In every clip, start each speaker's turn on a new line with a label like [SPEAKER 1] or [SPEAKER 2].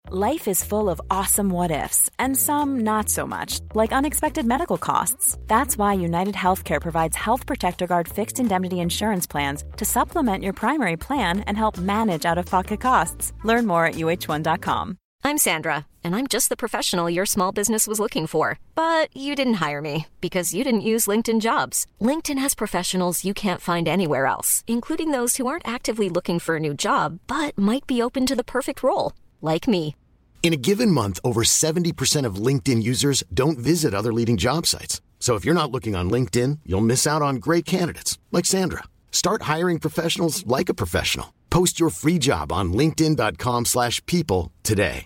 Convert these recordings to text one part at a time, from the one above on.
[SPEAKER 1] Life is full of awesome what-ifs, and some not so much, like unexpected medical costs. That's why United Healthcare provides Health Protector Guard fixed indemnity insurance plans to supplement your primary plan and help manage out-of-pocket costs. Learn more at uh1.com.
[SPEAKER 2] I'm Sandra, and I'm just the professional your small business was looking for. But you didn't hire me because you didn't use LinkedIn Jobs. LinkedIn has professionals you can't find anywhere else, including those who aren't actively looking for a new job, but might be open to the perfect role, like me.
[SPEAKER 3] In a given month, over 70% of LinkedIn users don't visit other leading job sites. So if you're not looking on LinkedIn, you'll miss out on great candidates like Sandra. Start hiring professionals like a professional. Post your free job on linkedin.com/people today.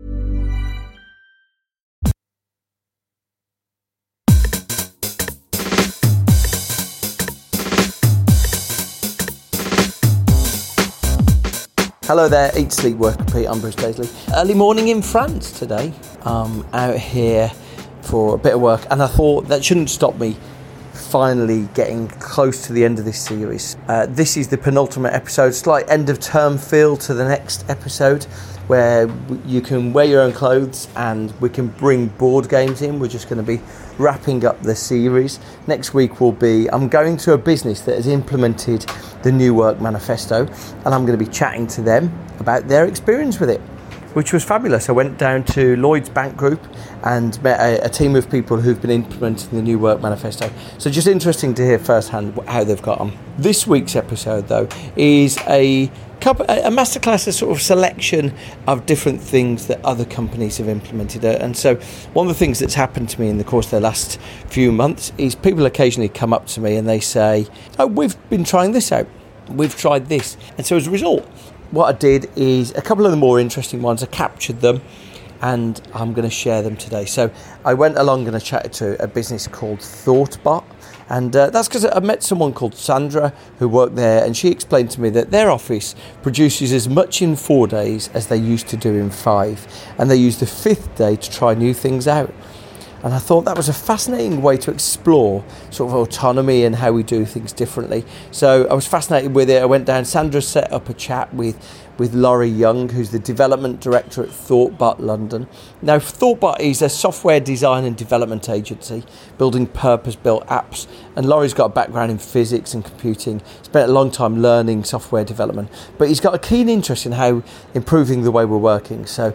[SPEAKER 4] Hello there, Eat, Sleep, Work, Repeat. I'm Bruce Daisley. Early morning in France today. Out here for a bit of work, and I thought that shouldn't stop me finally getting close to the end of this series. This is the penultimate episode, slight end of term feel to the next episode, where you can wear your own clothes and we can bring board games in. We're just going to be wrapping up the series. Next week I'm going to a business that has implemented the New Work Manifesto, and I'm going to be chatting to them about their experience with it, which was fabulous. I went down to Lloyds Bank Group and met a team of people who've been implementing the New Work Manifesto. So just interesting to hear firsthand how they've got on. This week's episode, though, is a masterclass, a sort of selection of different things that other companies have implemented. And so one of the things that's happened to me in the course of the last few months is people occasionally come up to me and they say, "Oh, we've been trying this out. We've tried this." And so as a result, what I did is a couple of the more interesting ones, I captured them and I'm going to share them today. So I went along and I chatted to a business called ThoughtBot, and that's because I met someone called Sandra who worked there, and she explained to me that their office produces as much in 4 days as they used to do in 5, and they use the 5th day to try new things out. And I thought that was a fascinating way to explore sort of autonomy and how we do things differently. So I was fascinated with it. I went down. Sandra set up a chat with Laurie Young, who's the development director at ThoughtBot London. Now, ThoughtBot is a software design and development agency building purpose-built apps. And Laurie's got a background in physics and computing, spent a long time learning software development. But he's got a keen interest in how improving the way we're working. So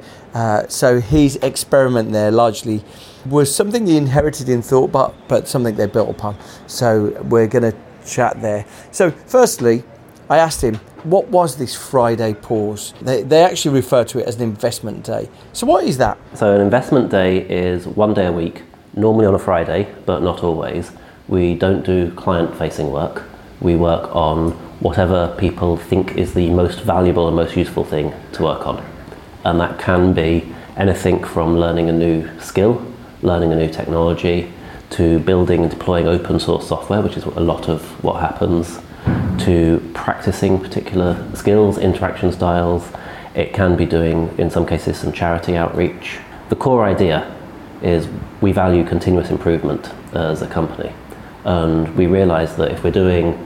[SPEAKER 4] his experiment there largely was something he inherited in ThoughtBot, but something they built upon. So we're going to chat there. So firstly, I asked him, what was this Friday pause? They actually refer to it as an investment day. So what is that?
[SPEAKER 5] So an investment day is 1 day a week, normally on a Friday, but not always. We don't do client-facing work. We work on whatever people think is the most valuable and most useful thing to work on. And that can be anything from learning a new skill, learning a new technology, to building and deploying open source software, which is a lot of what happens, to practicing particular skills, interaction styles. It can be doing, in some cases, some charity outreach. The core idea is we value continuous improvement as a company. And we realize that if we're doing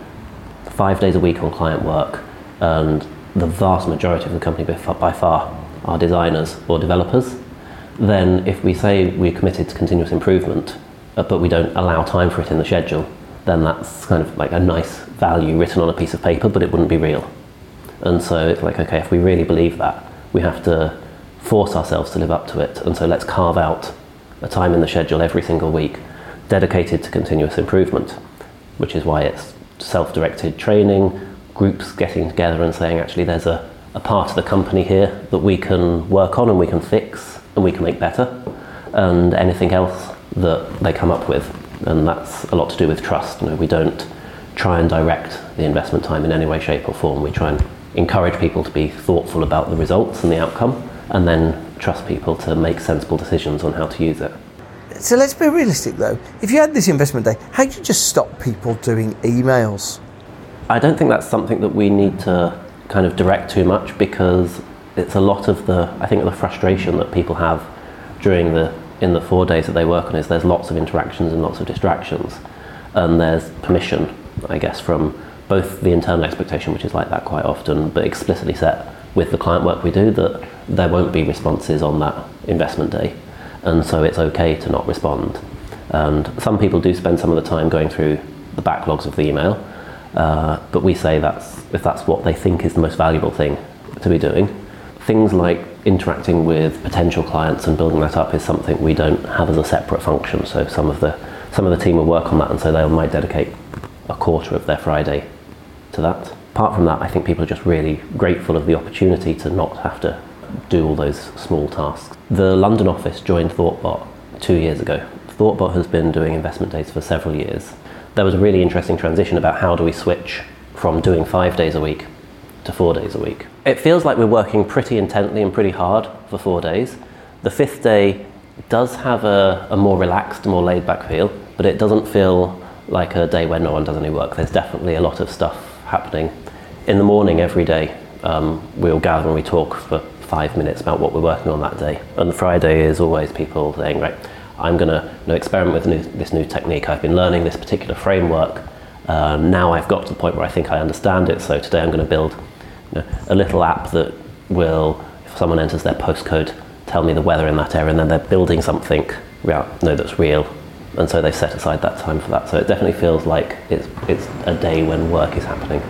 [SPEAKER 5] 5 days a week on client work, and the vast majority of the company by far are designers or developers, then if we say we're committed to continuous improvement, but we don't allow time for it in the schedule, then that's kind of like a nice value written on a piece of paper, but it wouldn't be real. And so it's like, okay, if we really believe that, we have to force ourselves to live up to it. And so let's carve out a time in the schedule every single week dedicated to continuous improvement, which is why it's self-directed training, groups getting together and saying, actually, there's a part of the company here that we can work on and we can fix and we can make better, and anything else that they come up with. And that's a lot to do with trust. We don't try and direct the investment time in any way, shape or form. We try and encourage people to be thoughtful about the results and the outcome, and then trust people to make sensible decisions on how to use it.
[SPEAKER 4] So let's be realistic though. If you had this investment day, how do you just stop people doing emails?
[SPEAKER 5] I don't think that's something that we need to kind of direct too much, because it's a lot of the frustration that people have in the 4 days that they work on is there's lots of interactions and lots of distractions, and there's permission, I guess, from both the internal expectation, which is like that quite often, but explicitly set with the client work we do that there won't be responses on that investment day, and so it's okay to not respond. And some people do spend some of the time going through the backlogs of the email, but we say if that's what they think is the most valuable thing to be doing. Things like interacting with potential clients and building that up is something we don't have as a separate function. So some of the team will work on that, and so they might dedicate a quarter of their Friday to that. Apart from that, I think people are just really grateful of the opportunity to not have to do all those small tasks. The London office joined ThoughtBot 2 years ago. ThoughtBot has been doing investment days for several years. There was a really interesting transition about how do we switch from doing 5 days a week to 4 days a week. It feels like we're working pretty intently and pretty hard for 4 days. The 5th day does have a more relaxed, more laid back feel, but it doesn't feel like a day where no one does any work. There's definitely a lot of stuff happening. In the morning every day, we'll gather and we talk for 5 minutes about what we're working on that day. And the Friday is always people saying, right, I'm going to experiment with this new technique. I've been learning this particular framework. Now I've got to the point where I think I understand it. So today I'm going to build a little app that will, if someone enters their postcode, tell me the weather in that area, and then they're building something that's real. And so they set aside that time for that. So it definitely feels like it's a day when work is happening.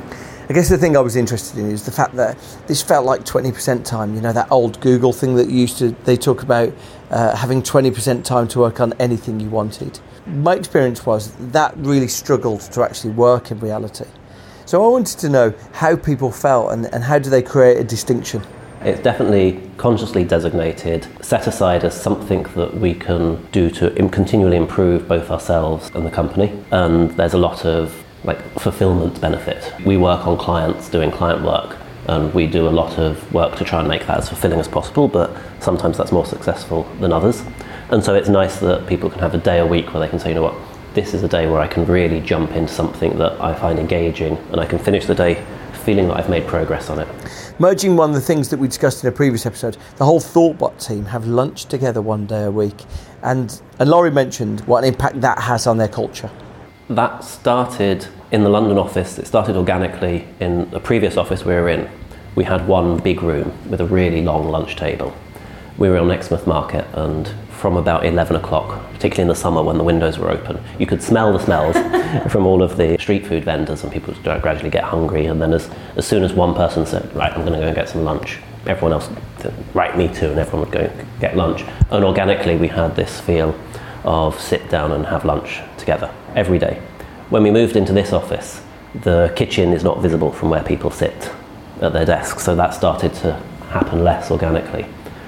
[SPEAKER 4] I guess the thing I was interested in is the fact that this felt like 20% time. That old Google thing that they talk about having 20% time to work on anything you wanted. My experience was that really struggled to actually work in reality. So I wanted to know how people felt and how do they create a distinction?
[SPEAKER 5] It's definitely consciously designated, set aside as something that we can do to continually improve both ourselves and the company. And there's a lot of fulfillment benefit. We work on clients doing client work, and we do a lot of work to try and make that as fulfilling as possible, but sometimes that's more successful than others. And so it's nice that people can have a day a week where they can say, this is a day where I can really jump into something that I find engaging, and I can finish the day feeling that I've made progress on it.
[SPEAKER 4] Merging one of the things that we discussed in a previous episode, the whole ThoughtBot team have lunch together one day a week, and Laurie mentioned what an impact that has on their culture.
[SPEAKER 5] That started in the London office. It started organically in the previous office we were in. We had one big room with a really long lunch table. We were on Exmouth Market, and from about 11 o'clock, particularly in the summer when the windows were open, you could smell the smells from all of the street food vendors, and people would gradually get hungry. And then as soon as one person said, right, I'm going to go and get some lunch, everyone else said, right, me too, and everyone would go and get lunch. And organically we had this feel of sit down and have lunch together every day. When we moved into this office, the kitchen is not visible from where people sit at their desks, so that started to happen less organically.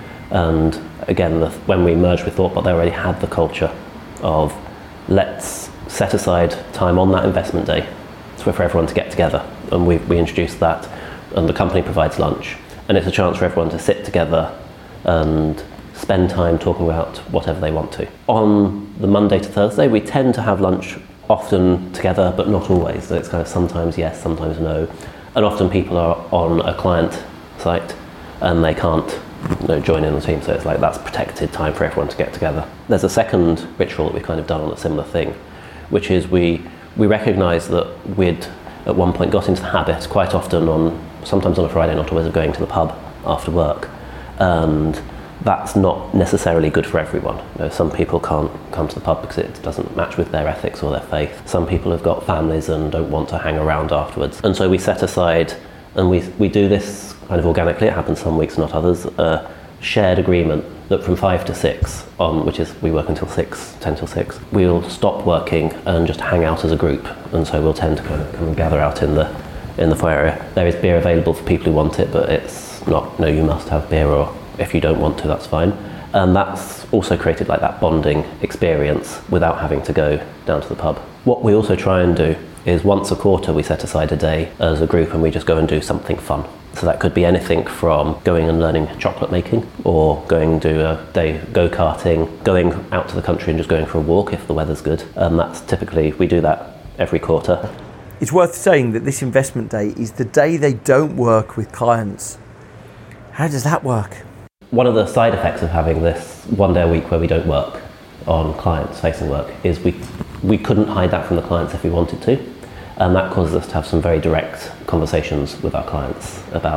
[SPEAKER 5] And again, when we merged with ThoughtBot, they already had the culture of let's set aside time on that investment day for everyone to get together. And we introduced that, and the company provides lunch. And it's a chance for everyone to sit together and spend time talking about whatever they want to. On the Monday to Thursday, we tend to have lunch often together, but not always. So it's kind of sometimes yes, sometimes no. And often people are on a client site and they can't join in the team, so it's like that's protected time for everyone to get together. There's a second ritual that we've kind of done on a similar thing, which is we recognise that we'd at one point got into the habit quite often sometimes on a Friday, not always, of going to the pub after work. And that's not necessarily good for everyone. Some people can't come to the pub because it doesn't match with their ethics or their faith. Some people have got families and don't want to hang around afterwards. And so we set aside, and we do this kind of organically, it happens some weeks, not others, a shared agreement that from 5 to 6, which is we work until 6, 10 till 6, we'll stop working and just hang out as a group. And so we'll tend to kind of come and gather out in the foyer area. There is beer available for people who want it, but it's not, you must have beer, or if you don't want to, that's fine. And that's also created like that bonding experience without having to go down to the pub. What we also try and do is once a quarter we set aside a day as a group and we just go and do something fun. So that could be anything from going and learning chocolate making, or going to do a day go-karting, going out to the country and just going for a walk if the weather's good. And that's typically, we do that every quarter.
[SPEAKER 4] It's worth saying that this investment day is the day they don't work with clients. How does that work?
[SPEAKER 5] One of the side effects of having this one day a week where we don't work on clients facing work is we couldn't hide that from the clients if we wanted to. And that causes us to have some very direct conversations with our clients about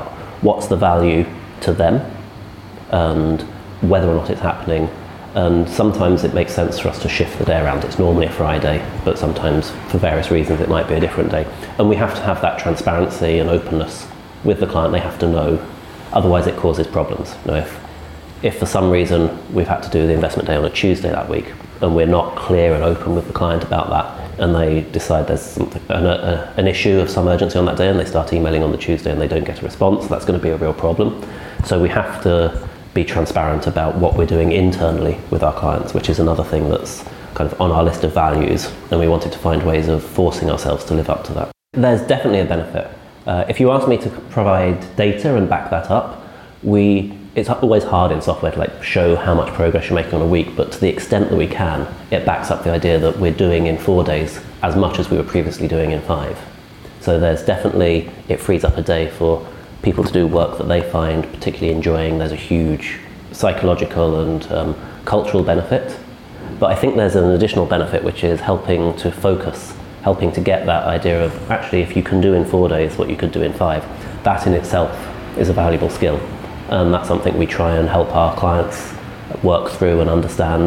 [SPEAKER 5] what's the value to them and whether or not it's happening. And sometimes it makes sense for us to shift the day around. It's normally a Friday, but sometimes for various reasons it might be a different day. And we have to have that transparency and openness with the client. They have to know, otherwise it causes problems. You know, if for some reason we've had to do the investment day on a Tuesday that week and we're not clear and open with the client about that, and they decide there's something, an issue of some urgency on that day, and they start emailing on the Tuesday and they don't get a response, that's going to be a real problem. So we have to be transparent about what we're doing internally with our clients, which is another thing that's kind of on our list of values, and we wanted to find ways of forcing ourselves to live up to that. There's definitely a benefit. If you ask me to provide data and back that up, it's always hard in software to show how much progress you're making on a week, but to the extent that we can, it backs up the idea that we're doing in 4 days as much as we were previously doing in 5. So there's definitely, it frees up a day for people to do work that they find particularly enjoying. There's a huge psychological and cultural benefit. But I think there's an additional benefit, which is helping to focus, helping to get that idea of actually if you can do in 4 days what you could do in 5, that in itself is a valuable skill. And that's something we try and help our clients work through and understand.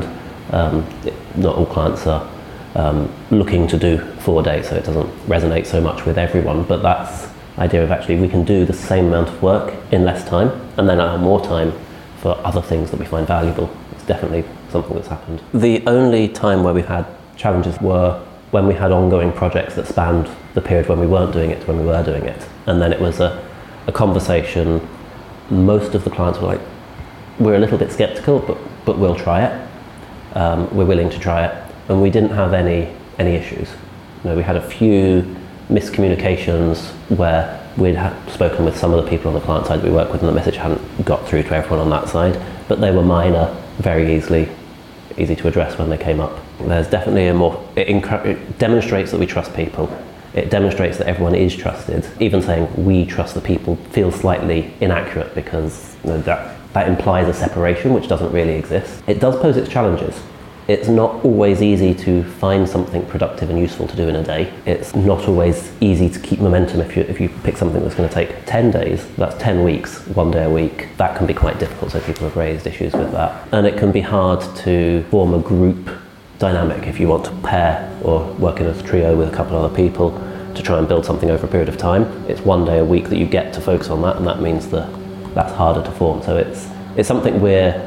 [SPEAKER 5] Not all clients are looking to do 4 days, so it doesn't resonate so much with everyone, but that's the idea of actually we can do the same amount of work in less time and then have more time for other things that we find valuable. It's definitely something that's happened. The only time where we've had challenges were when we had ongoing projects that spanned the period when we weren't doing it to when we were doing it. And then it was a conversation. Most of the clients were like, we're a little bit skeptical, but we'll try it. We're willing to try it. And we didn't have any issues. You know, we had a few miscommunications where we'd spoken with some of the people on the client side that we work with and the message hadn't got through to everyone on that side, but they were minor, very easy to address when they came up. There's definitely it demonstrates that we trust people. It demonstrates that everyone is trusted. Even saying we trust the people feels slightly inaccurate because that implies a separation which doesn't really exist. It does pose its challenges. It's not always easy to find something productive and useful to do in a day. It's not always easy to keep momentum if you pick something that's going to take 10 days, that's 10 weeks, 1 day a week. That can be quite difficult, so people have raised issues with that. And it can be hard to form a group dynamic if you want to pair or work in a trio with a couple of other people to try and build something over a period of time. It's 1 day a week that you get to focus on that, and that means that's harder to form. So it's something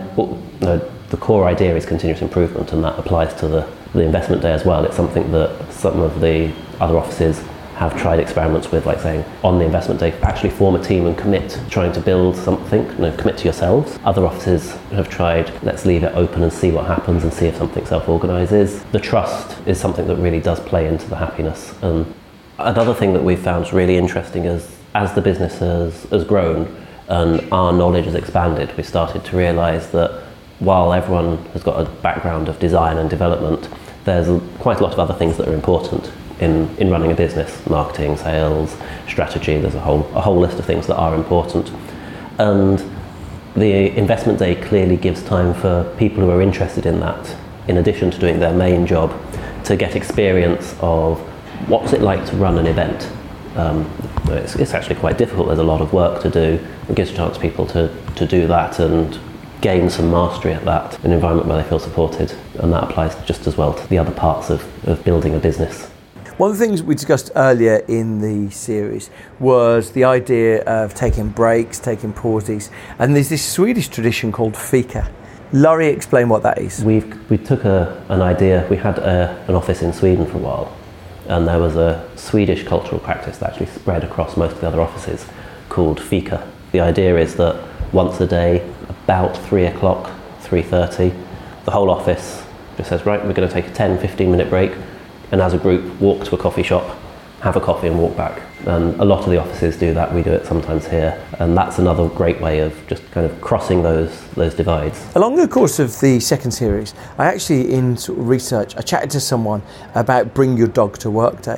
[SPEAKER 5] the core idea is continuous improvement, and that applies to the investment day as well. It's something that some of the other offices have tried experiments with, like saying on the investment day, actually form a team and commit to trying to build something, commit to yourselves. Other offices have tried, let's leave it open and see what happens and see if something self-organises. The trust is something that really does play into the happiness. And another thing that we've found really interesting is as the business has grown and our knowledge has expanded, we started to realise that while everyone has got a background of design and development, there's quite a lot of other things that are important in running a business: marketing, sales, strategy. There's a whole list of things that are important. And the investment day clearly gives time for people who are interested in that, in addition to doing their main job, to get experience of what's it like to run an event. It's actually quite difficult. There's a lot of work to do. It gives a chance for people to do that and gain some mastery at that, an environment where they feel supported, and that applies just as well to the other parts of building a business.
[SPEAKER 4] One of the things we discussed earlier in the series was the idea of taking breaks, taking pauses, and there's this Swedish tradition called fika. Laurie, explain what that is.
[SPEAKER 5] We took an idea. We had an office in Sweden for a while, and there was a Swedish cultural practice that actually spread across most of the other offices called fika. The idea is that once a day, about 3 o'clock, 3:30, the whole office just says, right, we're going to take a 10-15 minute break, and as a group walk to a coffee shop, have a coffee and walk back. And a lot of the offices do that. We do it sometimes here, and that's another great way of just kind of crossing those divides. Along
[SPEAKER 4] the course of the second series, I actually, in sort of research, I chatted to someone about Bring Your Dog to Work Day.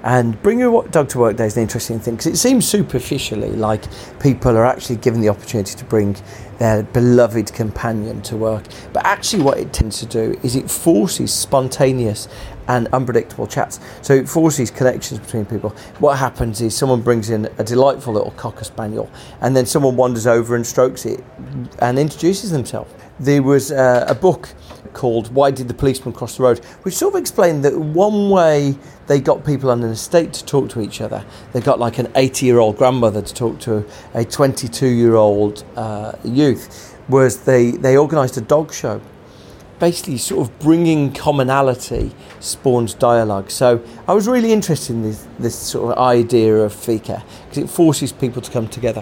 [SPEAKER 4] And Bring Your Dog to Work Day is an interesting thing because it seems superficially like people are actually given the opportunity to bring their beloved companion to work. But actually what it tends to do is it forces spontaneous and unpredictable chats. So it forces connections between people. What happens is someone brings in a delightful little Cocker Spaniel and then someone wanders over and strokes it and introduces themselves. There was a book called Why Did the Policeman Cross the Road, which sort of explained that one way they got people on an estate to talk to each other, they got like an 80-year-old grandmother to talk to a 22-year-old youth, was they organised a dog show. Basically sort of bringing commonality spawns dialogue. So I was really interested in this sort of idea of fika because it forces people to come together.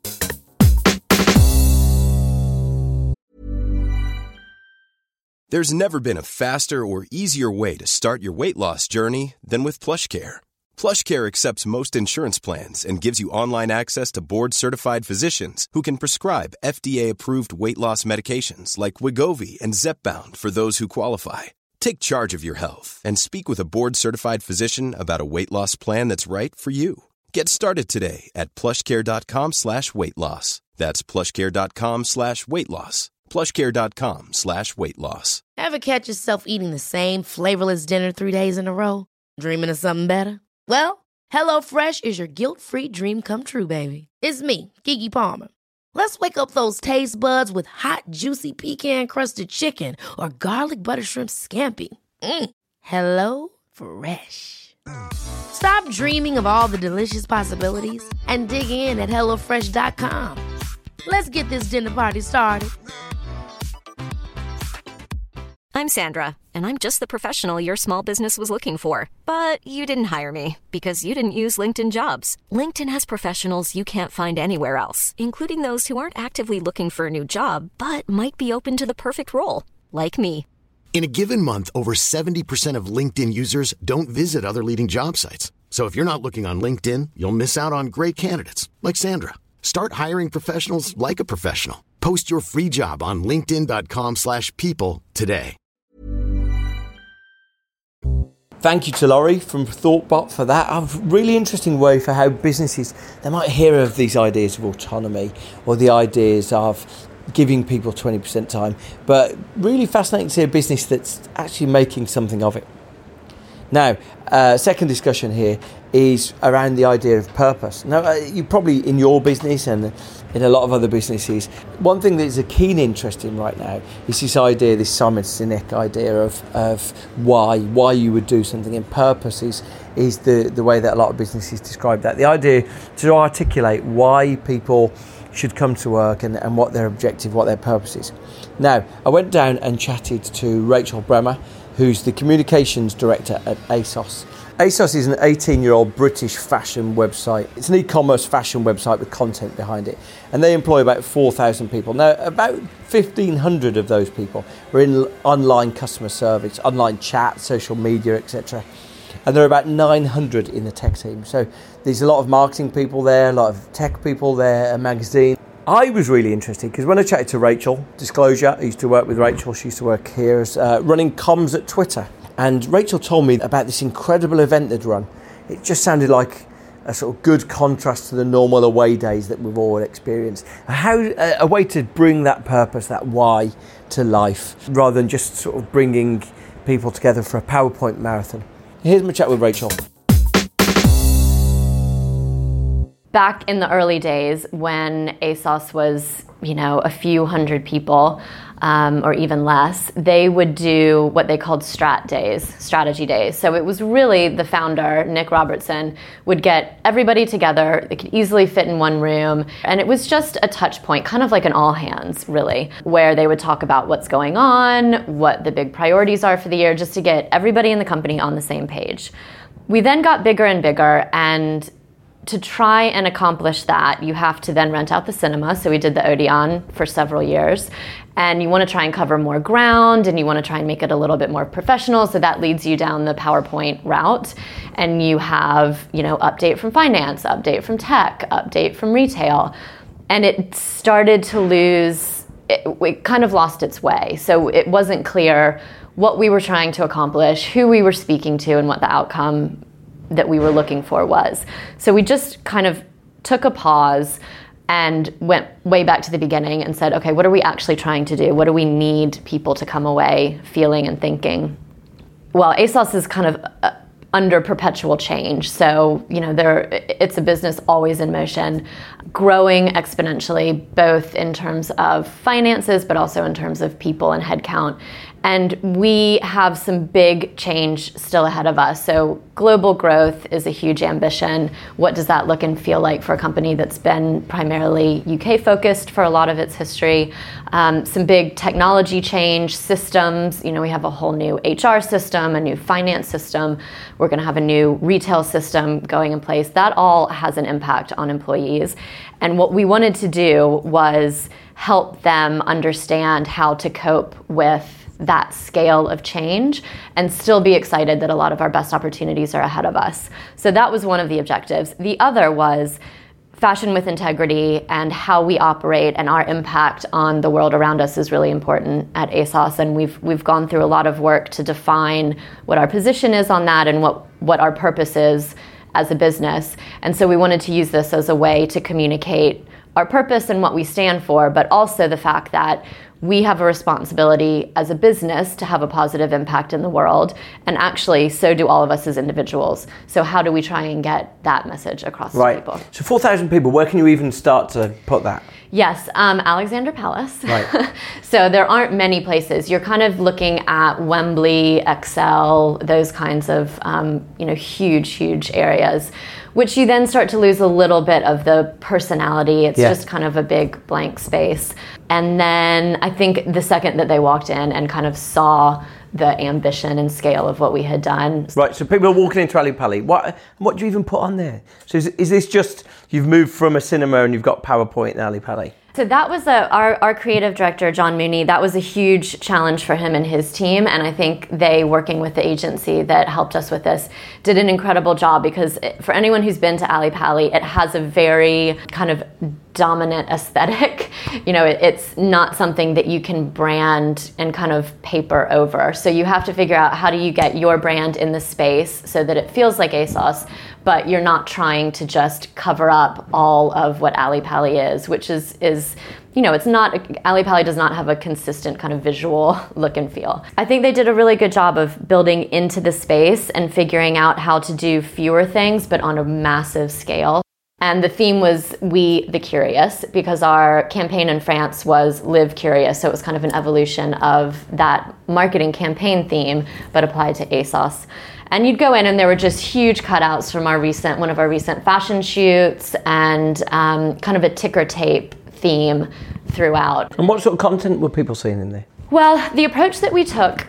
[SPEAKER 6] There's never been a faster or easier way to start your weight loss journey than with PlushCare. PlushCare accepts most insurance plans and gives you online access to board-certified physicians who can prescribe FDA-approved weight loss medications like Wegovy and Zepbound for those who qualify. Take charge of your health and speak with a board-certified physician about a weight loss plan that's right for you. Get started today at plushcare.com/weight loss. That's plushcare.com/weight loss. plushcare.com/weight loss.
[SPEAKER 7] Ever catch yourself eating the same flavorless dinner 3 days in a row? Dreaming of something better? Well, HelloFresh is your guilt-free dream come true, baby. It's me, Keke Palmer. Let's wake up those taste buds with hot, juicy pecan-crusted chicken or garlic butter shrimp scampi. HelloFresh. Stop dreaming of all the delicious possibilities and dig in at HelloFresh.com. Let's get this dinner party started.
[SPEAKER 2] I'm Sandra, and I'm just the professional your small business was looking for. But you didn't hire me because you didn't use LinkedIn Jobs. LinkedIn has professionals you can't find anywhere else, including those who aren't actively looking for a new job, but might be open to the perfect role, like me.
[SPEAKER 3] In a given month, over 70% of LinkedIn users don't visit other leading job sites. So if you're not looking on LinkedIn, you'll miss out on great candidates like Sandra. Start hiring professionals like a professional. Post your free job on linkedin.com/people today.
[SPEAKER 4] Thank you to Laurie from ThoughtBot for that. A really interesting way for how businesses, they might hear of these ideas of autonomy or the ideas of giving people 20% time, but really fascinating to see a business that's actually making something of it. Now, second discussion here is around the idea of purpose. Now, you probably in your business and in a lot of other businesses, one thing that is a keen interest in right now is this idea, this Simon Sinek idea of why you would do something. And purpose is the way that a lot of businesses describe that. The idea to articulate why people should come to work and what their objective, what their purpose is. Now, I went down and chatted to Rachel Bremer, who's the communications director at ASOS. ASOS is an 18-year-old British fashion website. It's an e-commerce fashion website with content behind it. And they employ about 4,000 people. Now, about 1,500 of those people are in online customer service, online chat, social media, etc. And there are about 900 in the tech team. So there's a lot of marketing people there, a lot of tech people there, a magazine. I was really interested because when I chatted to Rachel, disclosure, I used to work with Rachel, she used to work here as running comms at Twitter. And Rachel told me about this incredible event they'd run. It just sounded like a sort of good contrast to the normal away days that we've all experienced. How a way to bring that purpose, that why, to life, rather than just sort of bringing people together for a PowerPoint marathon. Here's my chat with Rachel.
[SPEAKER 8] Back in the early days when ASOS was, a few hundred people, or even less, they would do what they called strategy days. So it was really the founder, Nick Robertson, would get everybody together. They could easily fit in one room. And it was just a touch point, kind of like an all hands, really, where they would talk about what's going on, what the big priorities are for the year, just to get everybody in the company on the same page. We then got bigger and bigger, and to try and accomplish that, you have to then rent out the cinema. So we did the Odeon for several years. And you want to try and cover more ground, and you want to try and make it a little bit more professional. So that leads you down the PowerPoint route. And you have, update from finance, update from tech, update from retail. And it started to it kind of lost its way. So it wasn't clear what we were trying to accomplish, who we were speaking to, and what the outcome that we were looking for was. So we just kind of took a pause and went way back to the beginning and said, okay, what are we actually trying to do? What do we need people to come away feeling and thinking? Well, ASOS is kind of under perpetual change. So, it's a business always in motion, growing exponentially, both in terms of finances, but also in terms of people and headcount. And we have some big change still ahead of us. So global growth is a huge ambition. What does that look and feel like for a company that's been primarily UK focused for a lot of its history? Some big technology change, systems. We have a whole new HR system, a new finance system. We're going to have a new retail system going in place. That all has an impact on employees. And what we wanted to do was help them understand how to cope with that scale of change and still be excited that a lot of our best opportunities are ahead of us. So that was one of the objectives. The other was fashion with integrity, and how we operate and our impact on the world around us is really important at ASOS. And we've gone through a lot of work to define what our position is on that and what our purpose is as a business. And so we wanted to use this as a way to communicate our purpose and what we stand for, but also the fact that we have a responsibility as a business to have a positive impact in the world, and actually so do all of us as individuals. So how do we try and get that message across to people?
[SPEAKER 4] So 4,000 people, where can you even start to put that?
[SPEAKER 8] Yes, Alexandra Palace.
[SPEAKER 4] Right.
[SPEAKER 8] So there aren't many places. You're kind of looking at Wembley, Excel, those kinds of huge areas, which you then start to lose a little bit of the personality. It's just kind of a big blank space. And then I think the second that they walked in and kind of saw the ambition and scale of what we had done.
[SPEAKER 4] Right, so people are walking into Ali Pali. What do you even put on there? So is this just, you've moved from a cinema and you've got PowerPoint in Ali Pali?
[SPEAKER 8] So that was our creative director, John Mooney. That was a huge challenge for him and his team. And I think they, working with the agency that helped us with this, did an incredible job, because for anyone who's been to Ali Pali, it has a very kind of dominant aesthetic. It's not something that you can brand and kind of paper over. So you have to figure out, how do you get your brand in the space so that it feels like ASOS, but you're not trying to just cover up all of what Ali Pali is, which is it's not, Ali Pali does not have a consistent kind of visual look and feel. I think they did a really good job of building into the space and figuring out how to do fewer things, but on a massive scale. And the theme was We the Curious, because our campaign in France was Live Curious. So it was kind of an evolution of that marketing campaign theme, but applied to ASOS. And you'd go in and there were just huge cutouts from one of our recent fashion shoots, and kind of a ticker tape theme throughout.
[SPEAKER 4] And what sort of content were people seeing in there?
[SPEAKER 8] Well, the approach that we took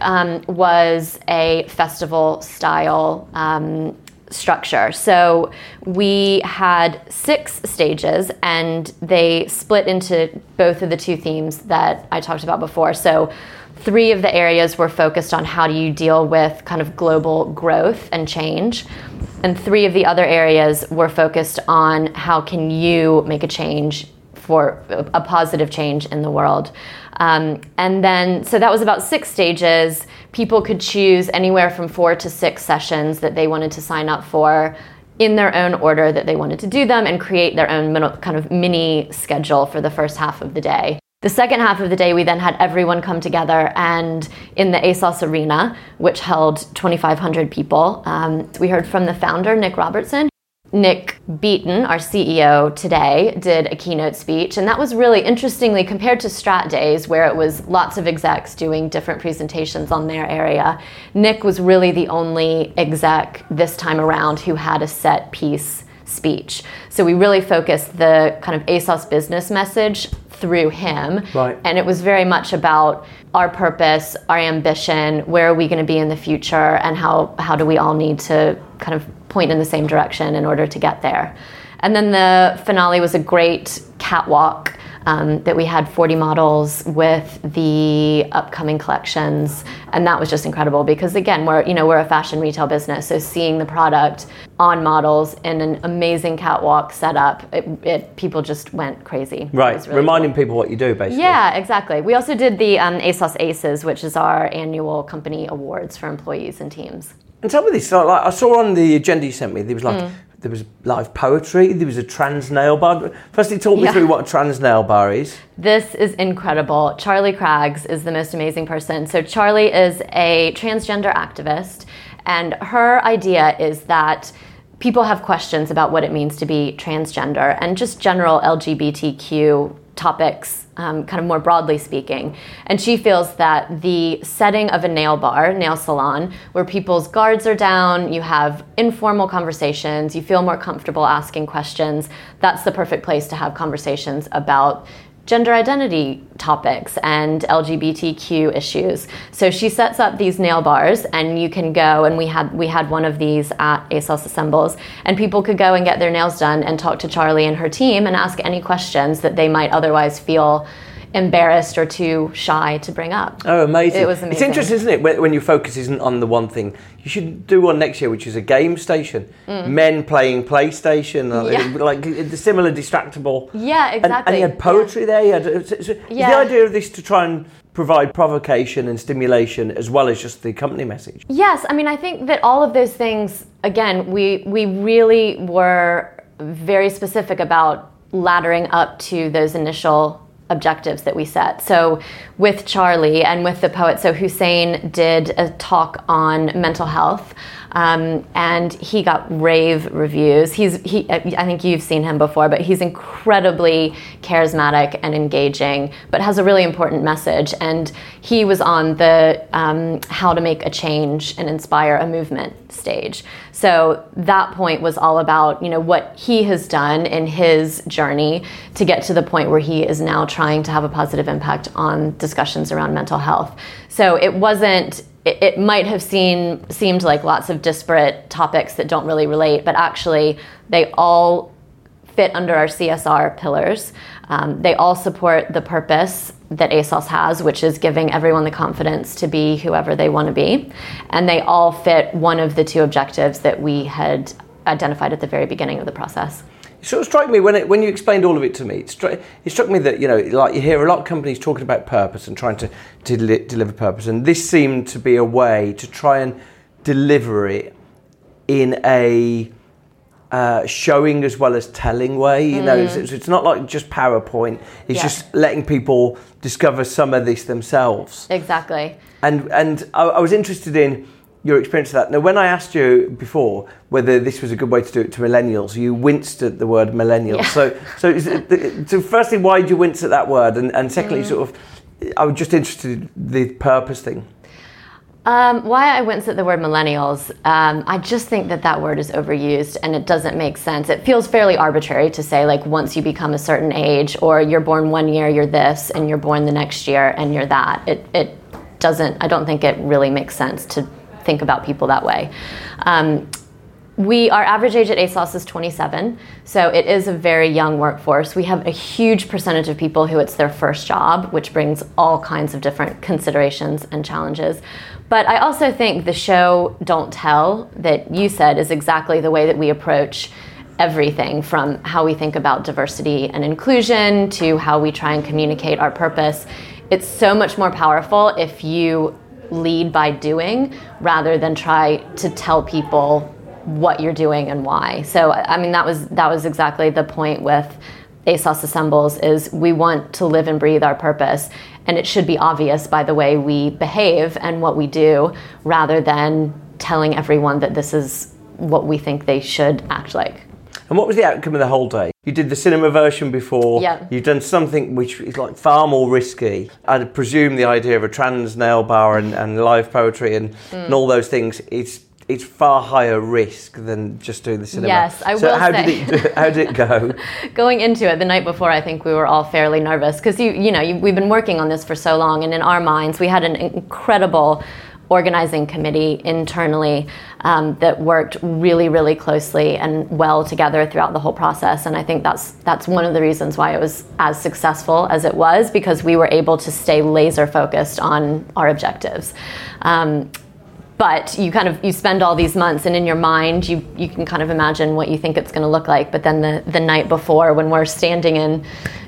[SPEAKER 8] was a festival style structure. So we had 6 stages, and they split into both of the 2 themes that I talked about before. So 3 of the areas were focused on how do you deal with kind of global growth and change. And 3 of the other areas were focused on how can you make a change, for a positive change in the world. And then, so that was about 6 stages. People could choose anywhere from 4 to 6 sessions that they wanted to sign up for in their own order that they wanted to do them, and create their own kind of mini schedule for the first half of the day. The second half of the day, we then had everyone come together, and in the ASOS Arena, which held 2,500 people, we heard from the founder, Nick Robertson. Nick Beaton, our CEO today, did a keynote speech, and that was really, interestingly, compared to Strat Days, where it was lots of execs doing different presentations on their area. Nick was really the only exec this time around who had a set piece speech. So we really focused the kind of ASOS business message through him.
[SPEAKER 4] Right.
[SPEAKER 8] And it was very much about our purpose, our ambition, where are we going to be in the future, and how do we all need to kind of point in the same direction in order to get there. And then the finale was a great catwalk that we had 40 models with the upcoming collections, and that was just incredible, because again, we're a fashion retail business, so seeing the product on models in an amazing catwalk setup, people just went crazy.
[SPEAKER 4] Right, really reminding people what you do, basically.
[SPEAKER 8] Yeah, exactly. We also did the ASOS Aces, which is our annual company awards for employees and teams.
[SPEAKER 4] And tell me this, like I saw on the agenda you sent me, there was live poetry, there was a trans nail bar. Firstly, talk me through what a trans nail bar is.
[SPEAKER 8] This is incredible. Charlie Craggs is the most amazing person. So Charlie is a transgender activist, and her idea is that people have questions about what it means to be transgender and just general LGBTQ topics, kind of more broadly speaking. And she feels that the setting of a nail bar, nail salon, where people's guards are down, you have informal conversations, you feel more comfortable asking questions, that's the perfect place to have conversations about gender identity topics and LGBTQ issues. So she sets up these nail bars, and you can go, and we had one of these at ASOS Assembles, and people could go and get their nails done and talk to Charlie and her team and ask any questions that they might otherwise feel embarrassed or too shy to bring up.
[SPEAKER 4] Oh, amazing.
[SPEAKER 8] It was amazing.
[SPEAKER 4] It's interesting, isn't it, when your focus isn't on the one thing. You should do one next year, which is a game station. Men playing PlayStation, like the similar distractible.
[SPEAKER 8] Yeah, exactly.
[SPEAKER 4] And you had poetry there. Is the idea of this to try and provide provocation and stimulation as well as just the company message?
[SPEAKER 8] Yes, I mean, I think that all of those things, again, we really were very specific about laddering up to those initial objectives that we set. So with Charlie and with the poet, so Hussein did a talk on mental health, and he got rave reviews. I think you've seen him before, but he's incredibly charismatic and engaging, but has a really important message. And he was on the How to Make a Change and Inspire a Movement stage. So that point was all about, what he has done in his journey to get to the point where he is now trying to have a positive impact on discussions around mental health. So it might have seemed like lots of disparate topics that don't really relate, but actually they all fit under our CSR pillars. They all support the purpose that ASOS has, which is giving everyone the confidence to be whoever they want to be. And they all fit one of the two objectives that we had identified at the very beginning of the process.
[SPEAKER 4] It sort of struck me when you explained all of it to me. It struck me that like you hear a lot of companies talking about purpose and trying to deliver purpose, and this seemed to be a way to try and deliver it in a showing as well as telling way. So it's not like just PowerPoint. It's just letting people discover some of this themselves.
[SPEAKER 8] Exactly.
[SPEAKER 4] And I was interested in your experience of that. Now, when I asked you before whether this was a good way to do it to millennials, you winced at the word millennials. Yeah. So firstly, why did you wince at that word? And secondly, I was just interested in the purpose thing.
[SPEAKER 8] Why I wince at the word millennials, I just think that word is overused and it doesn't make sense. It feels fairly arbitrary to say, like, once you become a certain age, or you're born one year, you're this, and you're born the next year, and you're that. It doesn't, I don't think it really makes sense to think about people that way. Our average age at ASOS is 27, so it is a very young workforce. We have a huge percentage of people who it's their first job, which brings all kinds of different considerations and challenges. But I also think the show Don't Tell that you said is exactly the way that we approach everything, from how we think about diversity and inclusion to how we try and communicate our purpose. It's so much more powerful if you lead by doing rather than try to tell people what you're doing and why. So I mean, that was exactly the point with ASOS Assembles, is we want to live and breathe our purpose, and it should be obvious by the way we behave and what we do, rather than telling everyone that this is what we think they should act like.
[SPEAKER 4] And what was the outcome of the whole day? You did the cinema version before.
[SPEAKER 8] Yep.
[SPEAKER 4] You've done something which is like far more risky. I'd presume the idea of a trans nail bar and live poetry and all those things, it's far higher risk than just doing the cinema.
[SPEAKER 8] Yes, I will
[SPEAKER 4] say. How did it go?
[SPEAKER 8] Going into it the night before, I think we were all fairly nervous because we've been working on this for so long, and in our minds we had an incredible organizing committee internally that worked really, really closely and well together throughout the whole process. And I think that's one of the reasons why it was as successful as it was, because we were able to stay laser focused on our objectives. But you spend all these months, and in your mind you can kind of imagine what you think it's going to look like. But then the night before, when we're standing in,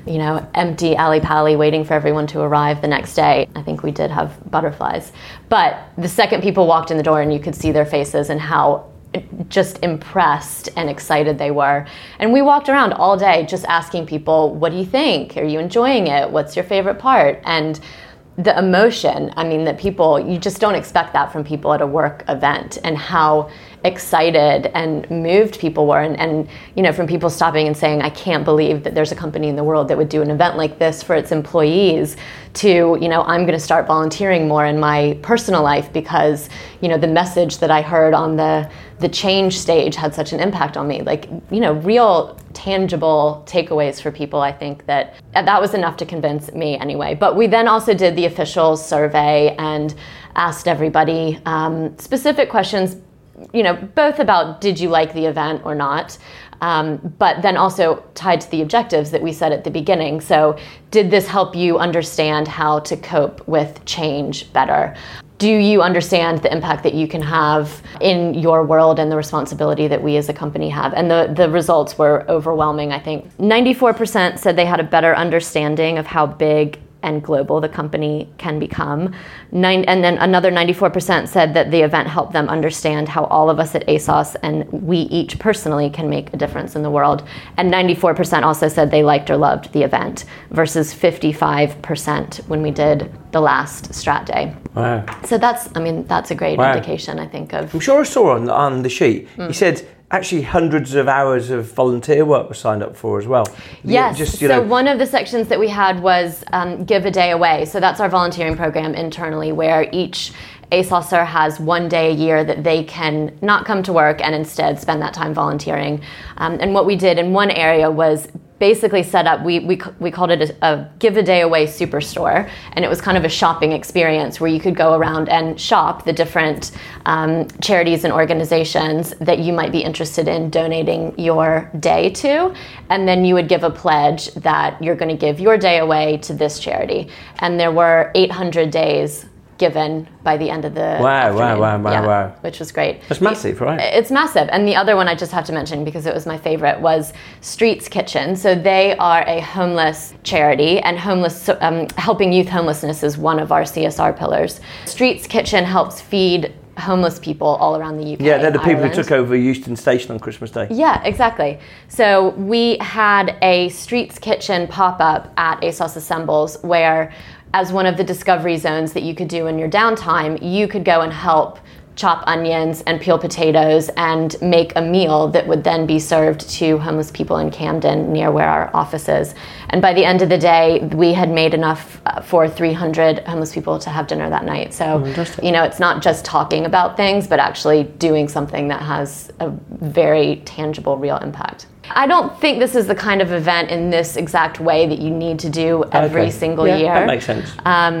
[SPEAKER 8] empty alley pally waiting for everyone to arrive the next day, I think we did have butterflies. But the second people walked in the door and you could see their faces and how just impressed and excited they were. And we walked around all day just asking people, what do you think? Are you enjoying it? What's your favorite part? And the emotion, that people, you just don't expect that from people at a work event, and how excited and moved people were. And from people stopping and saying, I can't believe that there's a company in the world that would do an event like this for its employees, to, I'm going to start volunteering more in my personal life because, the message that I heard on the change stage had such an impact on me. Real tangible takeaways for people. I think that was enough to convince me anyway. But we then also did the official survey and asked everybody specific questions, both about did you like the event or not, but then also tied to the objectives that we set at the beginning. So did this help you understand how to cope with change better? Do you understand the impact that you can have in your world and the responsibility that we as a company have? And the results were overwhelming, I think. 94% said they had a better understanding of how big and global the company can become. And then another 94% said that the event helped them understand how all of us at ASOS and we each personally can make a difference in the world. And 94% also said they liked or loved the event, versus 55% when we did the last Strat Day.
[SPEAKER 4] Wow.
[SPEAKER 8] So that's a great indication, I think, of...
[SPEAKER 4] I'm sure I saw on the sheet, you said actually hundreds of hours of volunteer work was signed up for as well.
[SPEAKER 8] Yes, so one of the sections that we had was Give a Day Away. So that's our volunteering program internally, where each ASOSer has 1 day a year that they can not come to work and instead spend that time volunteering. And what we did in one area was basically set up, we called it a Give a Day Away superstore, and it was kind of a shopping experience where you could go around and shop the different charities and organizations that you might be interested in donating your day to, and then you would give a pledge that you're going to give your day away to this charity. And there were 800 days given by the end of the afternoon.
[SPEAKER 4] Wow.
[SPEAKER 8] Which was great.
[SPEAKER 4] That's massive, right?
[SPEAKER 8] It's massive. And the other one I just have to mention, because it was my favorite, was Streets Kitchen. So they are a homeless charity, and helping youth homelessness is one of our CSR pillars. Streets Kitchen helps feed homeless people all around the UK.
[SPEAKER 4] Yeah, they're the people
[SPEAKER 8] Ireland.
[SPEAKER 4] who took over Euston Station on Christmas Day.
[SPEAKER 8] Yeah, exactly. So we had a Streets Kitchen pop-up at ASOS Assembles, where as one of the discovery zones that you could do in your downtime, you could go and help chop onions and peel potatoes and make a meal that would then be served to homeless people in Camden, near where our office is. And by the end of the day, we had made enough for 300 homeless people to have dinner that night. So, it's not just talking about things, but actually doing something that has a very tangible, real impact. I don't think this is the kind of event in this exact way that you need to do every single year.
[SPEAKER 4] That makes sense.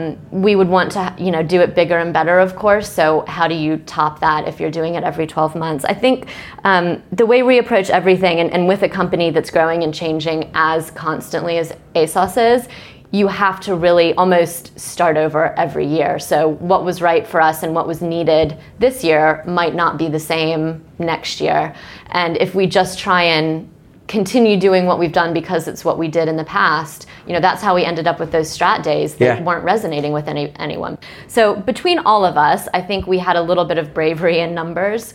[SPEAKER 8] We would want to, do it bigger and better, of course. So how do you top that if you're doing it every 12 months? I think the way we approach everything, and with a company that's growing and changing as constantly as ASOS is, you have to really almost start over every year. So what was right for us and what was needed this year might not be the same next year. And if we just try and continue doing what we've done because it's what we did in the past, that's how we ended up with those Strat Days that weren't resonating with anyone. So between all of us, I think we had a little bit of bravery in numbers.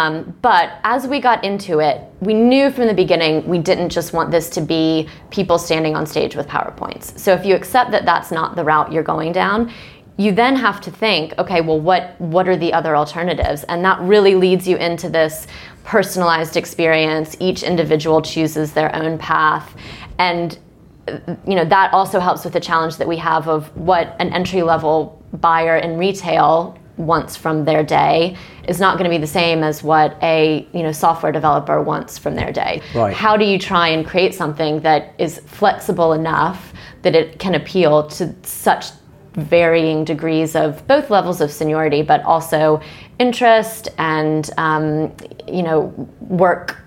[SPEAKER 8] But as we got into it, we knew from the beginning we didn't just want this to be people standing on stage with PowerPoints. So if you accept that that's not the route you're going down, you then have to think, okay, well, what are the other alternatives? And that really leads you into this personalized experience. Each individual chooses their own path. And that also helps with the challenge that we have of what an entry-level buyer in retail wants from their day is not going to be the same as what a software developer wants from their day.
[SPEAKER 4] Right.
[SPEAKER 8] How do you try and create something that is flexible enough that it can appeal to such varying degrees of both levels of seniority, but also interest and work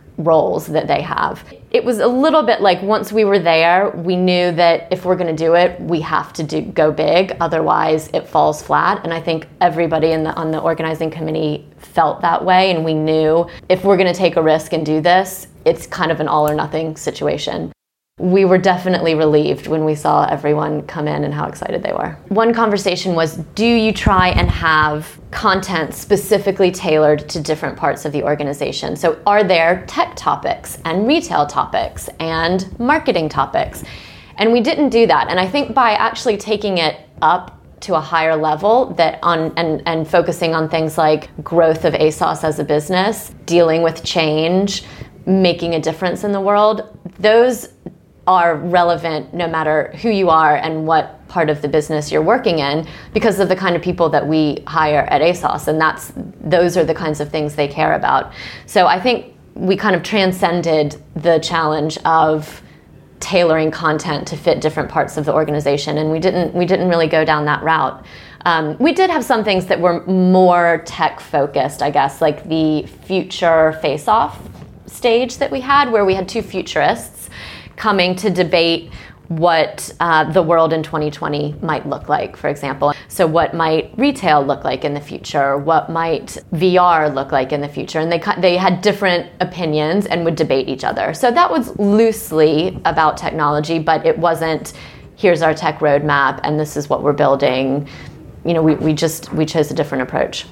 [SPEAKER 8] roles that they have. It was a little bit like once we were there, we knew that if we're going to do it, we have to go big, otherwise it falls flat. And I think everybody on the organizing committee felt that way, and we knew if we're going to take a risk and do this, it's kind of an all or nothing situation. We were definitely relieved when we saw everyone come in and how excited they were. One conversation was, do you try and have content specifically tailored to different parts of the organization? So are there tech topics and retail topics and marketing topics? And we didn't do that. And I think by actually taking it up to a higher level and focusing on things like growth of ASOS as a business, dealing with change, making a difference in the world, those are relevant no matter who you are and what part of the business you're working in, because of the kind of people that we hire at ASOS, and those are the kinds of things they care about. So I think we kind of transcended the challenge of tailoring content to fit different parts of the organization, and we didn't really go down that route. We did have some things that were more tech focused, I guess, like the future face-off stage that we had, where we had two futurists coming to debate what the world in 2020 might look like, for example. So what might retail look like in the future? What might VR look like in the future? And they had different opinions and would debate each other. So that was loosely about technology, but it wasn't, here's our tech roadmap and this is what we're building. You know, we chose a different approach.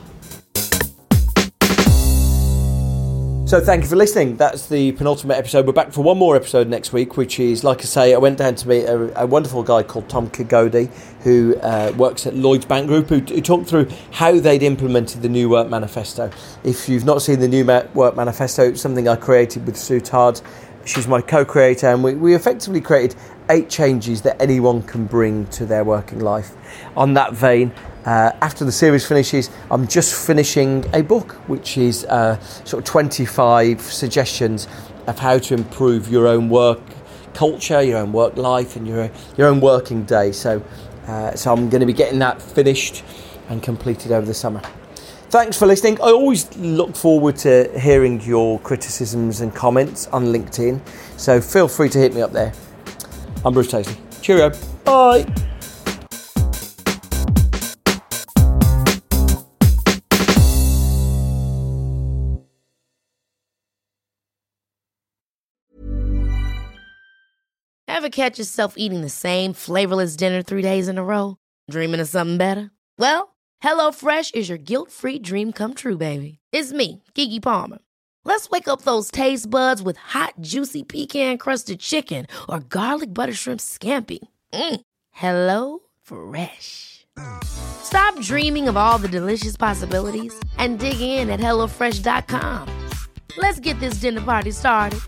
[SPEAKER 4] So thank you for listening. That's the penultimate episode. We're back for one more episode next week, which is, like I say, I went down to meet a wonderful guy called Tom Kigodi, who works at Lloyds Bank Group, who talked through how they'd implemented the New Work Manifesto. If you've not seen the New Work Manifesto, it's something I created with Sue Todd. She's my co-creator, and we effectively created 8 changes that anyone can bring to their working life. On that vein, after the series finishes, I'm just finishing a book, which is sort of 25 suggestions of how to improve your own work culture, your own work life, and your own working day. So I'm going to be getting that finished and completed over the summer. Thanks for listening. I always look forward to hearing your criticisms and comments on LinkedIn, so feel free to hit me up there. I'm Bruce Taisley. Cheerio. Bye.
[SPEAKER 7] Ever catch yourself eating the same flavorless dinner 3 days in a row? Dreaming of something better? Well, HelloFresh is your guilt-free dream come true, baby. It's me, Keke Palmer. Let's wake up those taste buds with hot, juicy pecan-crusted chicken or garlic butter shrimp scampi. Hello Fresh. Stop dreaming of all the delicious possibilities and dig in at HelloFresh.com. Let's get this dinner party started.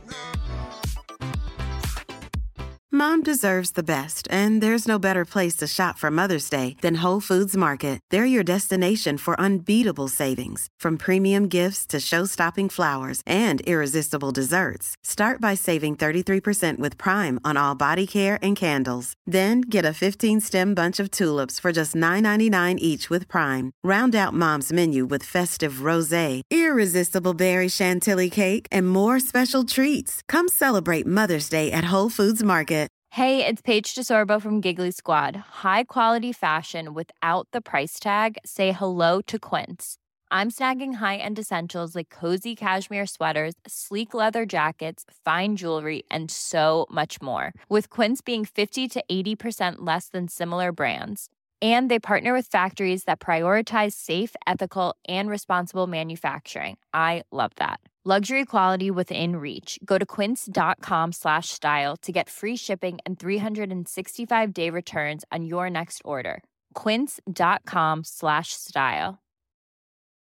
[SPEAKER 9] Mom deserves the best, and there's no better place to shop for Mother's Day than Whole Foods Market. They're your destination for unbeatable savings, from premium gifts to show-stopping flowers and irresistible desserts. Start by saving 33% with Prime on all body care and candles. Then get a 15-stem bunch of tulips for just $9.99 each with Prime. Round out Mom's menu with festive rosé, irresistible berry chantilly cake, and more special treats. Come celebrate Mother's Day at Whole Foods Market.
[SPEAKER 10] Hey, it's Paige DeSorbo from Giggly Squad. High quality fashion without the price tag. Say hello to Quince. I'm snagging high-end essentials like cozy cashmere sweaters, sleek leather jackets, fine jewelry, and so much more. With Quince being 50 to 80% less than similar brands. And they partner with factories that prioritize safe, ethical, and responsible manufacturing. I love that. Luxury quality within reach. Go to quince.com/style to get free shipping and 365-day returns on your next order. Quince.com/style.